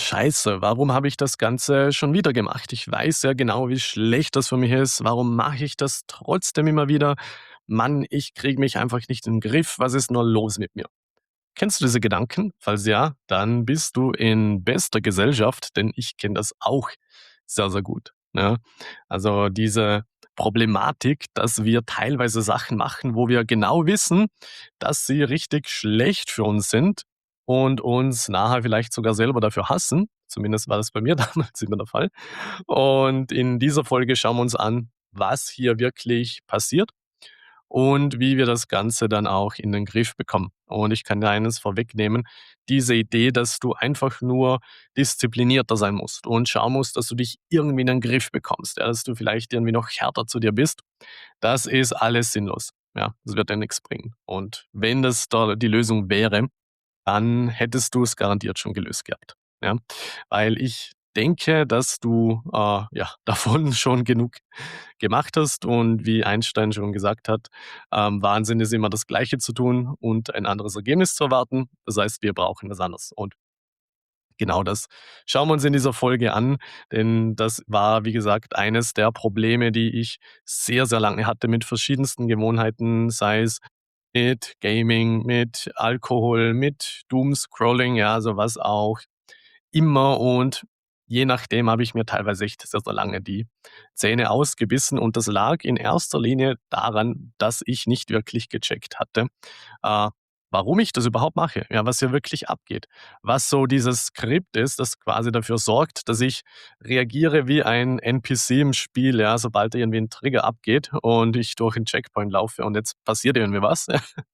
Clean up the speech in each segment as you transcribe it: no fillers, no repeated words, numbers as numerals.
Scheiße, warum habe ich das Ganze schon wieder gemacht? Ich weiß ja genau, wie schlecht das für mich ist. Warum mache ich das trotzdem immer wieder? Mann, ich kriege mich einfach nicht in den Griff. Was ist nur los mit mir? Kennst du diese Gedanken? Falls ja, dann bist du in bester Gesellschaft, denn ich kenne das auch sehr, sehr gut. Ja? Also diese Problematik, dass wir teilweise Sachen machen, wo wir genau wissen, dass sie richtig schlecht für uns sind und uns nachher vielleicht sogar selber dafür hassen. Zumindest war das bei mir damals immer der Fall. Und in dieser Folge schauen wir uns an, was hier wirklich passiert und wie wir das Ganze dann auch in den Griff bekommen. Und ich kann dir eines vorwegnehmen, diese Idee, dass du einfach nur disziplinierter sein musst und schauen musst, dass du dich irgendwie in den Griff bekommst, ja, dass du vielleicht irgendwie noch härter zu dir bist, das ist alles sinnlos. Ja, das wird dir nichts bringen. Und wenn das da die Lösung wäre, dann hättest du es garantiert schon gelöst gehabt. Ja? Weil ich denke, dass du ja, davon schon genug gemacht hast und wie Einstein schon gesagt hat, Wahnsinn ist immer das Gleiche zu tun und ein anderes Ergebnis zu erwarten. Das heißt, wir brauchen was anderes. Und genau das schauen wir uns in dieser Folge an, denn das war, wie gesagt, eines der Probleme, die ich sehr, sehr lange hatte mit verschiedensten Gewohnheiten, sei es mit Gaming, mit Alkohol, mit Doomscrolling, ja, also was auch immer. Und je nachdem habe ich mir teilweise echt sehr, sehr lange die Zähne ausgebissen. Und das lag in erster Linie daran, dass ich nicht wirklich gecheckt hatte, äh, warum ich das überhaupt mache, ja, was hier wirklich abgeht. Was so dieses Skript ist, das quasi dafür sorgt, dass ich reagiere wie ein NPC im Spiel, ja, sobald irgendwie ein Trigger abgeht und ich durch 'n Checkpoint laufe und jetzt passiert irgendwie was.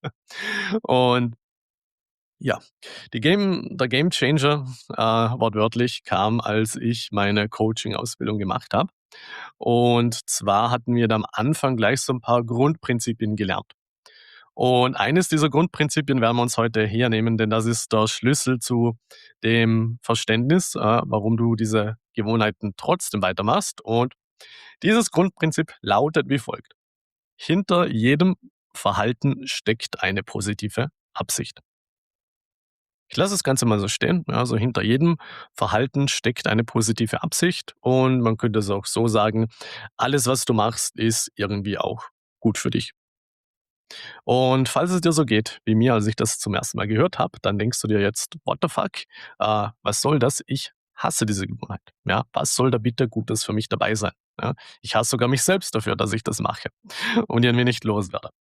Und ja, der Gamechanger, wortwörtlich, kam, als ich meine Coaching-Ausbildung gemacht habe. Und zwar hatten wir da am Anfang gleich so ein paar Grundprinzipien gelernt. Und eines dieser Grundprinzipien werden wir uns heute hernehmen, denn das ist der Schlüssel zu dem Verständnis, warum du diese Gewohnheiten trotzdem weitermachst. Und dieses Grundprinzip lautet wie folgt: Hinter jedem Verhalten steckt eine positive Absicht. Ich lasse das Ganze mal so stehen. Ja, also hinter jedem Verhalten steckt eine positive Absicht und man könnte es auch so sagen, alles, was du machst, ist irgendwie auch gut für dich. Und falls es dir so geht wie mir, als ich das zum ersten Mal gehört habe, dann denkst du dir jetzt: „What the fuck? Was soll das? Ich hasse diese Gewohnheit. Ja, was soll da bitte Gutes für mich dabei sein?“ Ja, ich hasse sogar mich selbst dafür, dass ich das mache und irgendwie nicht loswerde.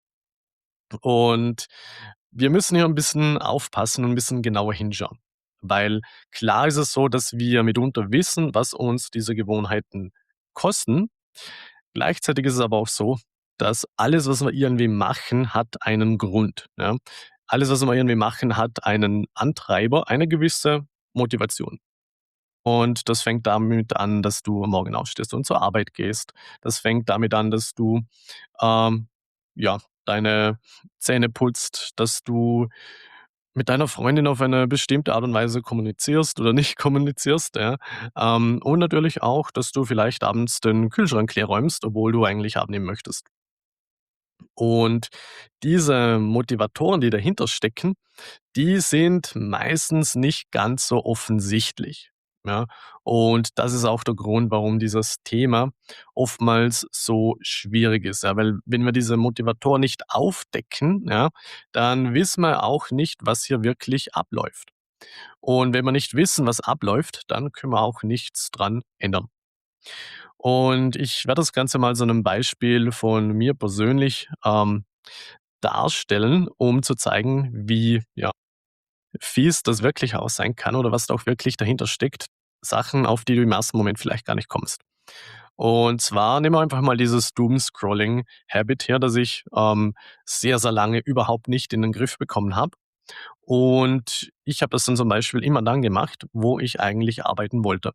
Und wir müssen hier ein bisschen aufpassen und ein bisschen genauer hinschauen. Weil klar ist es so, dass wir mitunter wissen, was uns diese Gewohnheiten kosten. Gleichzeitig ist es aber auch so, dass alles, was wir irgendwie machen, hat einen Grund, ja? Alles, was wir irgendwie machen, hat einen Antreiber, eine gewisse Motivation. Und das fängt damit an, dass du am Morgen aufstehst und zur Arbeit gehst. Das fängt damit an, dass du, ähm, ja, deine Zähne putzt, dass du mit deiner Freundin auf eine bestimmte Art und Weise kommunizierst oder nicht kommunizierst, ja. Und natürlich auch, dass du vielleicht abends den Kühlschrank leerräumst, obwohl du eigentlich abnehmen möchtest. Und diese Motivatoren, die dahinter stecken, die sind meistens nicht ganz so offensichtlich, ja? Und das ist auch der Grund, warum dieses Thema oftmals so schwierig ist, ja, weil wenn wir diese Motivatoren nicht aufdecken, ja, dann wissen wir auch nicht, was hier wirklich abläuft. Und wenn wir nicht wissen, was abläuft, dann können wir auch nichts dran ändern. Und ich werde das Ganze mal so 'nem Beispiel von mir persönlich, darstellen, um zu zeigen, wie, ja, fies das wirklich auch sein kann oder was da auch wirklich dahinter steckt. Sachen, auf die du im ersten Moment vielleicht gar nicht kommst. Und zwar nehmen wir einfach mal dieses Doom-Scrolling-Habit her, das ich, sehr, sehr lange überhaupt nicht in den Griff bekommen habe. Und ich habe das dann zum Beispiel immer dann gemacht, wo ich eigentlich arbeiten wollte.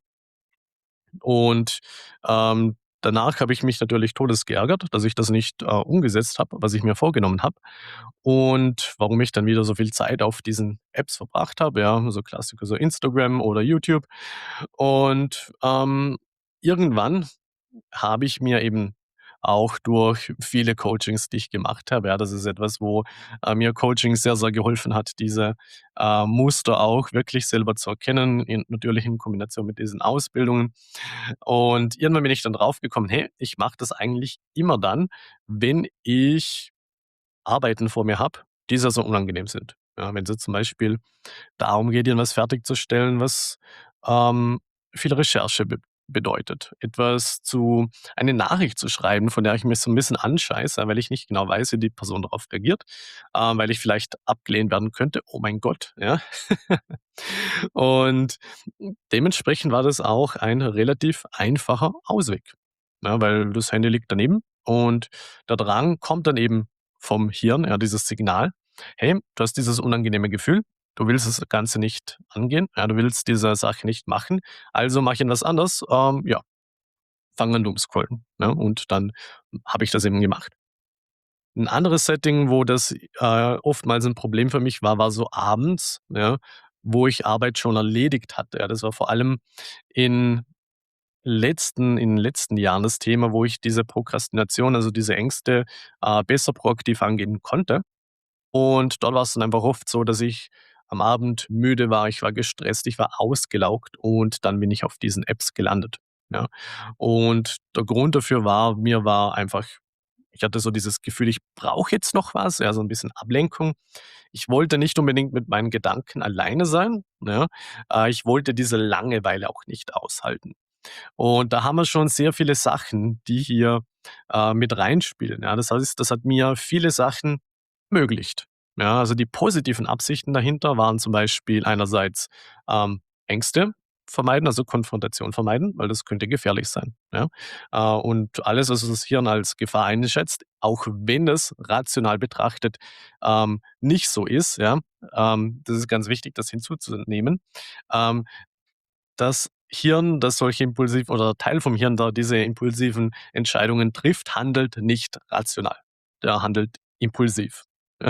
Und, danach habe ich mich natürlich todesgeärgert, dass ich das nicht, umgesetzt habe, was ich mir vorgenommen habe. Und warum ich dann wieder so viel Zeit auf diesen Apps verbracht habe, ja, so Klassiker, so Instagram oder YouTube. Und, irgendwann habe ich mir eben auch durch viele Coachings, die ich gemacht habe. Ja, das ist etwas, wo, mir Coaching sehr, sehr geholfen hat, diese, Muster auch wirklich selber zu erkennen, natürlich in Kombination mit diesen Ausbildungen. Und irgendwann bin ich dann draufgekommen: „Hey, ich mache das eigentlich immer dann, wenn ich Arbeiten vor mir habe, die sehr, sehr unangenehm sind.“ Ja, wenn es zum Beispiel darum geht, irgendwas fertigzustellen, was, viel Recherche bedeutet. Eine Nachricht zu schreiben, von der ich mich so ein bisschen anscheiße, weil ich nicht genau weiß, wie die Person darauf reagiert, weil ich vielleicht abgelehnt werden könnte. Oh mein Gott, ja. Und dementsprechend war das auch ein relativ einfacher Ausweg, ja, weil das Handy liegt daneben und der Drang kommt dann eben vom Hirn, ja, dieses Signal: „Hey, du hast dieses unangenehme Gefühl, du willst das Ganze nicht angehen, ja, du willst diese Sache nicht machen, also mach irgendwas anderes.“ Ja, fang an Doomscrollen, ne? Und dann habe ich das eben gemacht. Ein anderes Setting, wo das, oftmals ein Problem für mich war, war so abends, ja, wo ich Arbeit schon erledigt hatte. Ja, das war vor allem in in den letzten Jahren das Thema, wo ich diese Prokrastination, also diese Ängste, besser proaktiv angehen konnte. Und dort war es dann einfach oft so, dass ich am Abend müde war, ich war gestresst, ich war ausgelaugt und dann bin ich auf diesen Apps gelandet, ja. Und der Grund dafür war mir war einfach ich hatte so dieses Gefühl, ich brauche jetzt noch was, ja, so ein bisschen Ablenkung. Ich wollte nicht unbedingt mit meinen Gedanken alleine sein, ja. Ich wollte diese Langeweile auch nicht aushalten. Und da haben wir schon sehr viele Sachen, die hier, mit reinspielen, ja. Das heißt, das hat mir viele Sachen ermöglicht. Ja, also die positiven Absichten dahinter waren zum Beispiel einerseits, Ängste vermeiden, also Konfrontation vermeiden, weil das könnte gefährlich sein, ja? Und alles, was das Hirn als Gefahr einschätzt, auch wenn es rational betrachtet, nicht so ist, ja, das ist ganz wichtig, das hinzuzunehmen. Ähm, Das Hirn, das solche impulsiv oder Teil vom Hirn, der diese impulsiven Entscheidungen trifft, handelt nicht rational. Der handelt impulsiv.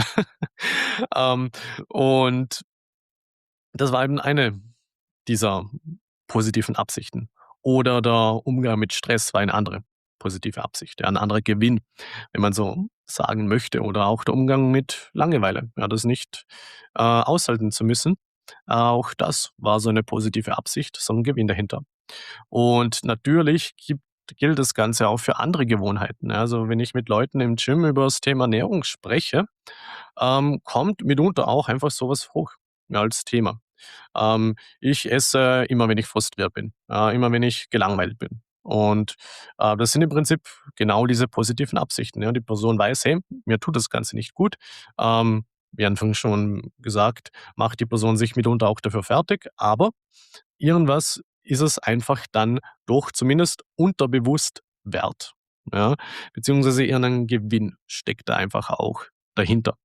Ähm, und das war eben eine dieser positiven Absichten. Oder der Umgang mit Stress war eine andere positive Absicht, ja, 'n anderer Gewinn, wenn man so sagen möchte. Oder auch der Umgang mit Langeweile, ja, das nicht, aushalten zu müssen. Auch das war so eine positive Absicht, so 'n Gewinn dahinter. Und natürlich gilt das Ganze auch für andere Gewohnheiten, ja. Also, wenn ich mit Leuten im Gym über das Thema Ernährung spreche, kommt mitunter auch einfach sowas hoch, ja, als Thema. Ich esse immer, wenn ich frustriert bin, immer, wenn ich gelangweilt bin. Und, das sind im Prinzip genau diese positiven Absichten, ja. Die Person weiß: „Hey, mir tut das Ganze nicht gut.“ Wie anfangs schon gesagt, macht die Person sich mitunter auch dafür fertig, aber irgendwas ist es einfach dann doch zumindest unterbewusst wert, ja, beziehungsweise irgendein Gewinn steckt da einfach auch dahinter.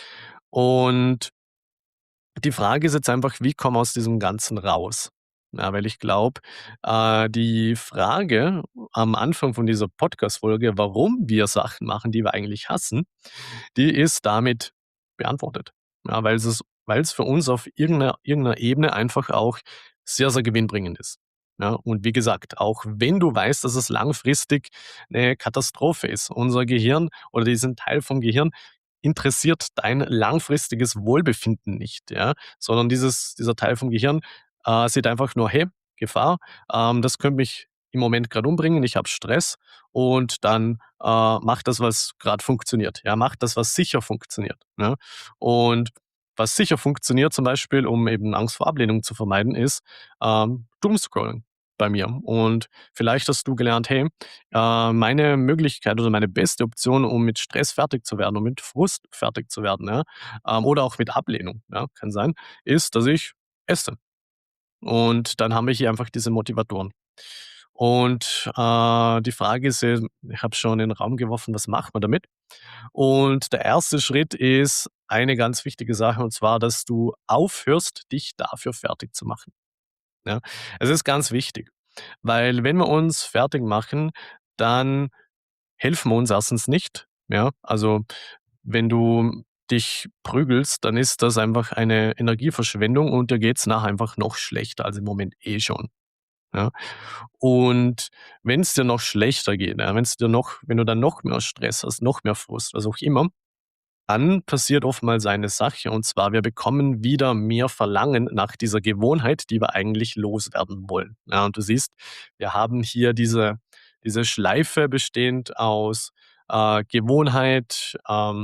Und die Frage ist jetzt einfach, wie kommen wir aus diesem Ganzen raus? Ja, weil ich glaube, die Frage am Anfang von dieser Podcast-Folge, warum wir Sachen machen, die wir eigentlich hassen, die ist damit beantwortet. Ja, weil es für uns auf irgendeiner Ebene einfach auch sehr, sehr gewinnbringend ist. Ja, und wie gesagt, auch wenn du weißt, dass es langfristig eine Katastrophe ist, unser Gehirn oder diesen Teil vom Gehirn interessiert dein langfristiges Wohlbefinden nicht, ja, sondern dieser Teil vom Gehirn, sieht einfach nur: „Hey, Gefahr, das könnte mich im Moment gerade umbringen, ich habe Stress“, und dann, mach das, was gerade funktioniert. Ja, mach das, was sicher funktioniert, ne? Und was sicher funktioniert zum Beispiel, um eben Angst vor Ablehnung zu vermeiden, ist, Doomscrolling bei mir. Und vielleicht hast du gelernt: „Hey, meine Möglichkeit oder meine beste Option, um mit Stress fertig zu werden, um mit Frust fertig zu werden, ja, oder auch mit Ablehnung, ja, kann sein, ist, dass ich esse.“ Und dann haben wir hier einfach diese Motivatoren. Und, die Frage ist ja, ich habe schon in den Raum geworfen, was macht man damit? Und der erste Schritt ist eine ganz wichtige Sache, und zwar, dass du aufhörst, dich dafür fertig zu machen, ja? Es ist ganz wichtig, weil wenn wir uns fertig machen, dann helfen wir uns erstens nicht, ja? Also, wenn du dich prügelst, dann ist das einfach eine Energieverschwendung und dir geht's nachher einfach noch schlechter als im Moment eh schon. Ja? Und wenn es dir noch schlechter geht, ja, wenn du dann noch mehr Stress hast, noch mehr Frust, was auch immer, dann passiert oftmals eine Sache, und zwar, wir bekommen wieder mehr Verlangen nach dieser Gewohnheit, die wir eigentlich loswerden wollen. Ja, und du siehst, wir haben hier diese Schleife bestehend aus, Gewohnheit,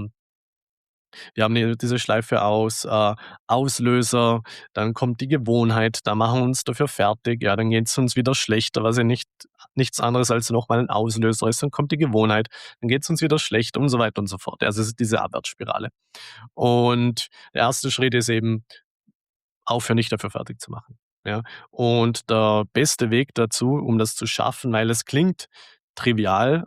wir haben hier diese Schleife aus, Auslöser, dann kommt die Gewohnheit, dann machen wir uns dafür fertig, ja, dann geht's uns wieder schlechter, was ja nichts anderes als nochmal ein Auslöser ist. Dann kommt die Gewohnheit, dann geht's uns wieder schlechter und so weiter und so fort. Also, es ist diese Abwärtsspirale. Und der erste Schritt ist eben, aufhören, dich dafür fertig zu machen, ja? Und der beste Weg dazu, um das zu schaffen, weil es klingt trivial,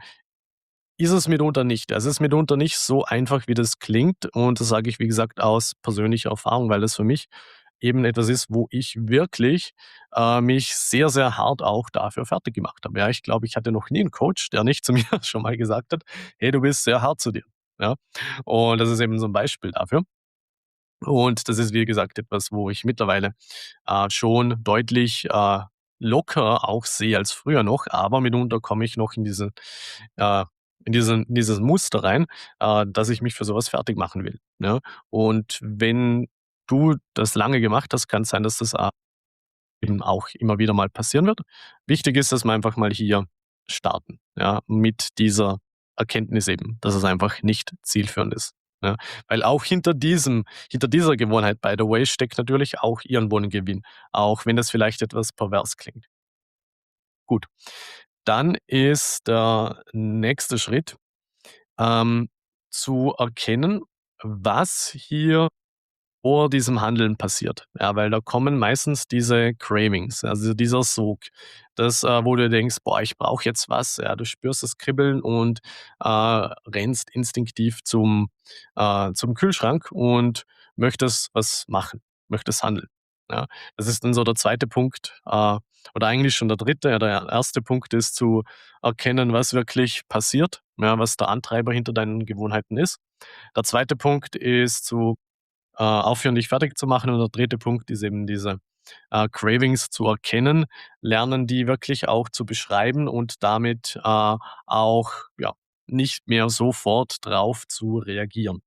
ist es mitunter nicht. Es ist mitunter nicht so einfach, wie das klingt, und das sage ich, wie gesagt, aus persönlicher Erfahrung, weil das für mich eben etwas ist, wo ich wirklich, mich sehr, sehr hart auch dafür fertig gemacht habe. Ja, ich glaube, ich hatte noch nie einen Coach, der nicht zu mir schon mal gesagt hat: „Hey, du bist sehr hart zu dir." Ja? Und das ist eben so ein Beispiel dafür. Und das ist, wie gesagt, etwas, wo ich mittlerweile, schon deutlich, locker auch sehe als früher noch, aber mitunter komme ich noch äh, in dieses Muster rein, dass ich mich für sowas fertig machen will, ne? Und wenn du das lange gemacht hast, kann es sein, dass das, eben auch immer wieder mal passieren wird. Wichtig ist, dass wir einfach mal hier starten, ja, mit dieser Erkenntnis eben, dass es einfach nicht zielführend ist, ja. Weil auch hinter dieser Gewohnheit, by the way, steckt natürlich auch irgendwo 'n Gewinn, auch wenn das vielleicht etwas pervers klingt. Gut, dann ist der nächste Schritt, ähm, zu erkennen, was hier vor diesem Handeln passiert. Ja, weil da kommen meistens diese Cravings, also dieser Sog, wo du denkst: „Boah, ich brauche jetzt was." Ja, du spürst das Kribbeln und, rennst instinktiv zum Kühlschrank und möchtest was machen, möchtest handeln. Ja, das ist dann so der zweite Punkt, oder eigentlich schon der dritte. Ja, der erste Punkt ist zu erkennen, was wirklich passiert, ja, was der Antreiber hinter deinen Gewohnheiten ist. Der zweite Punkt ist zu aufhören, dich fertig zu machen. Und der dritte Punkt ist eben diese, Cravings zu erkennen, lernen, die wirklich auch zu beschreiben und damit, auch, ja, nicht mehr sofort drauf zu reagieren.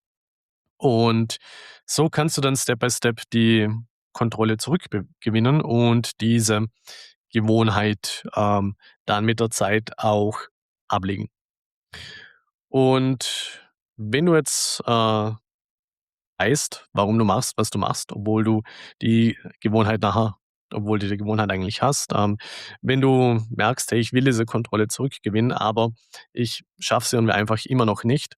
Und so kannst du dann Step by Step die Kontrolle zurückgewinnen und diese Gewohnheit, dann mit der Zeit auch ablegen. Und wenn du jetzt, weißt, warum du machst, was du machst, die Gewohnheit nachher obwohl du die Gewohnheit eigentlich hast. Wenn du merkst: „Hey, ich will diese Kontrolle zurückgewinnen, aber ich schaffe sie irgendwie einfach immer noch nicht.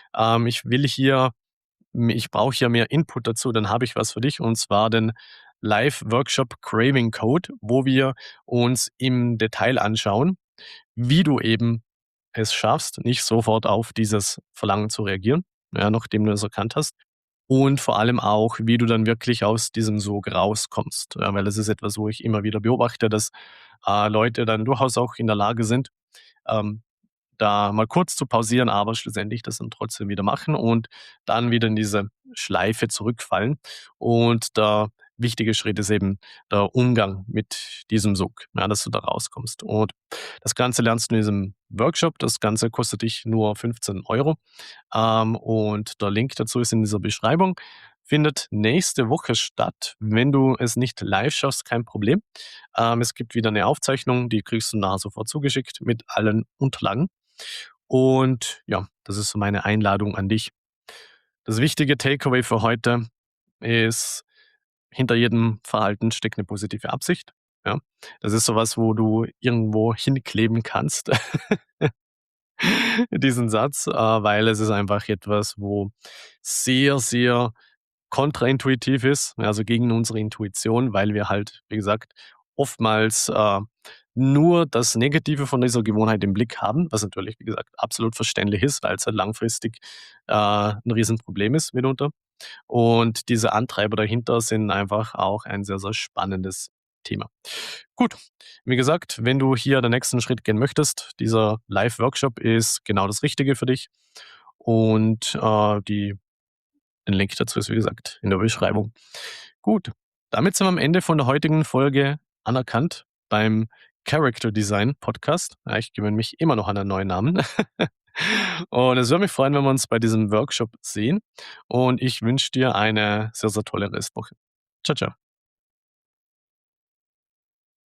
Ich brauche hier mehr Input dazu", dann habe ich was für dich, und zwar den Live-Workshop Craving Code, wo wir uns im Detail anschauen, wie du eben es schaffst, nicht sofort auf dieses Verlangen zu reagieren, ja, nachdem du es erkannt hast. Und vor allem auch, wie du dann wirklich aus diesem Sog rauskommst. Ja, weil das ist etwas, wo ich immer wieder beobachte, dass, Leute dann durchaus auch in der Lage sind, ähm, da mal kurz zu pausieren, aber schlussendlich das dann trotzdem wieder machen und dann wieder in diese Schleife zurückfallen. Und der wichtige Schritt ist eben der Umgang mit diesem Sog, ja, dass du da rauskommst. Und das Ganze lernst du in diesem Workshop. Das Ganze kostet dich nur 15 €. Und der Link dazu ist in dieser Beschreibung. Findet nächste Woche statt. Wenn du es nicht live schaffst, kein Problem. Es gibt wieder eine Aufzeichnung, die kriegst du nachher sofort zugeschickt mit allen Unterlagen. Und ja, das ist so meine Einladung an dich. Das wichtige Takeaway für heute ist, hinter jedem Verhalten steckt eine positive Absicht. Ja, das ist sowas, wo du irgendwo hinkleben kannst, diesen Satz, weil es ist einfach etwas, wo sehr, sehr kontraintuitiv ist, ja, also gegen unsere Intuition, weil wir halt, wie gesagt, oftmals, nur das Negative von dieser Gewohnheit im Blick haben, was natürlich, wie gesagt, absolut verständlich ist, weil es halt langfristig, 'n Riesenproblem ist mitunter. Und diese Antreiber dahinter sind einfach auch ein sehr, sehr spannendes Thema. Gut, wie gesagt, wenn du hier den nächsten Schritt gehen möchtest, dieser Live-Workshop ist genau das Richtige für dich. Und, den Link dazu ist, wie gesagt, in der Beschreibung. Gut, damit sind wir am Ende von der heutigen Folge anerkannt beim Character Design Podcast. Ja, ich gewöhne mich immer noch an einen neuen Namen. Und es würde mich freuen, wenn wir uns bei diesem Workshop sehen. Und ich wünsche dir eine sehr, sehr tolle Restwoche. Ciao, ciao.